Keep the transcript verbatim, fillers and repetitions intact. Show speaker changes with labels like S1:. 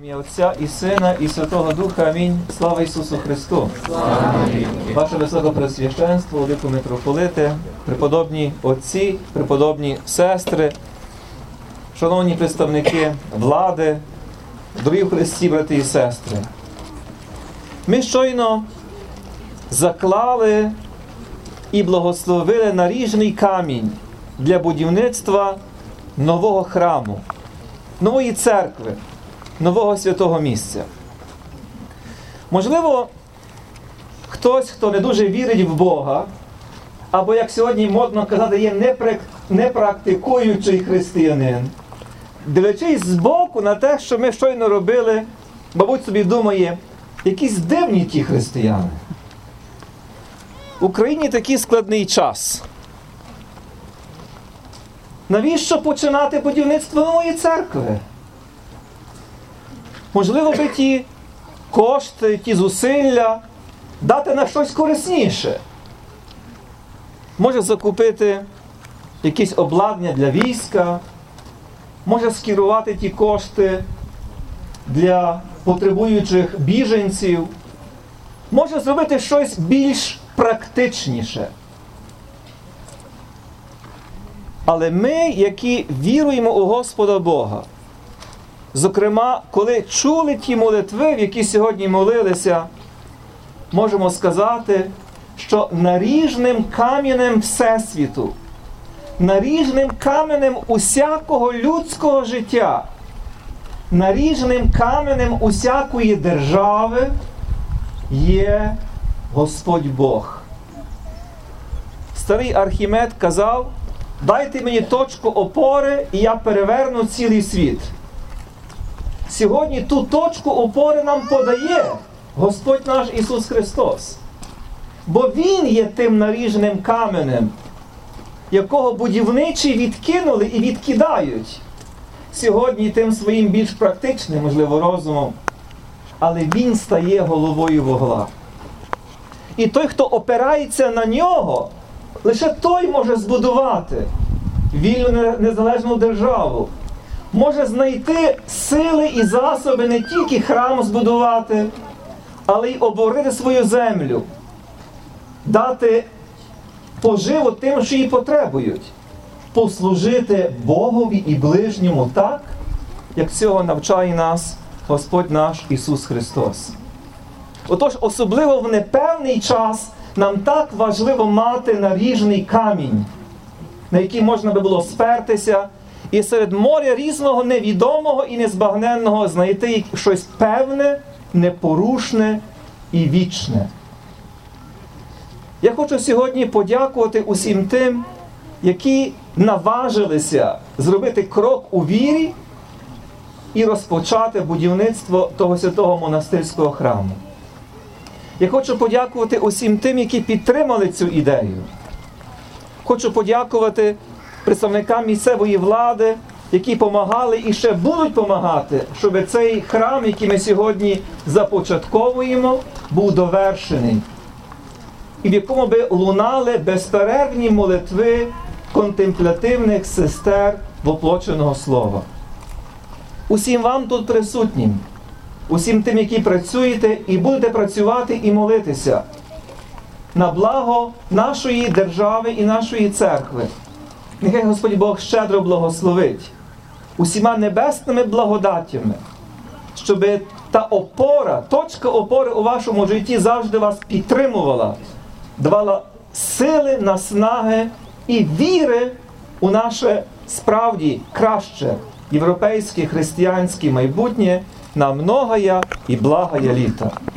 S1: Ім'я Отця і Сина, і Святого Духа. Амінь. Слава Ісусу Христу! Слава! Ваше Високопресвященство, Велике Митрополите, преподобні отці, преподобні сестри, шановні представники влади, дорогі в Христі, брати і сестри. Ми щойно заклали і благословили наріжний камінь для будівництва нового храму, нової церкви, нового святого місця. Можливо, хтось, хто не дуже вірить в Бога, або, як сьогодні модно казати, є непрактикуючий християнин, дивлячись збоку на те, що ми щойно робили, мабуть, собі думає, якісь дивні ті християни. В Україні такий складний час. Навіщо починати будівництво нової церкви? Можливо, би ті кошти, ті зусилля дати на щось корисніше. Може закупити якісь обладнання для війська, може скерувати ті кошти для потребуючих біженців, може зробити щось більш практичніше. Але ми, які віруємо у Господа Бога, зокрема, коли чули ті молитви, в які сьогодні молилися, можемо сказати, що наріжним каменем Всесвіту, наріжним каменем усякого людського життя, наріжним каменем усякої держави є Господь Бог. Старий Архімед казав: дайте мені точку опори, і я переверну цілий світ. Сьогодні ту точку опори нам подає Господь наш Ісус Христос. Бо Він є тим наріжним каменем, якого будівничі відкинули і відкидають. Сьогодні тим своїм більш практичним, можливо, розумом, але Він стає головою вугла. І той, хто опирається на нього, лише той може збудувати вільну незалежну державу. Може знайти сили і засоби не тільки храм збудувати, але й оборити свою землю, дати поживу тим, що її потребують, послужити Богові і ближньому так, як цього навчає нас Господь наш Ісус Христос. Отож, особливо в непевний час нам так важливо мати наріжний камінь, на який можна би було спертися, і серед моря різного невідомого і незбагненного знайти щось певне, непорушне і вічне. Я хочу сьогодні подякувати усім тим, які наважилися зробити крок у вірі і розпочати будівництво того святого монастирського храму. Я хочу подякувати усім тим, які підтримали цю ідею. Хочу подякувати представникам місцевої влади, які допомагали і ще будуть допомагати, щоб цей храм, який ми сьогодні започатковуємо, був довершений. І в якому би лунали безперервні молитви контемплятивних сестер воплоченого слова. Усім вам тут присутнім, усім тим, які працюєте і будете працювати і молитися на благо нашої держави і нашої церкви. Нехай Господь Бог щедро благословить усіма небесними благодаттями, щоб та опора, точка опори у вашому житті завжди вас підтримувала, давала сили, наснаги і віри у наше справді краще європейське християнське майбутнє на многоя і благая літа.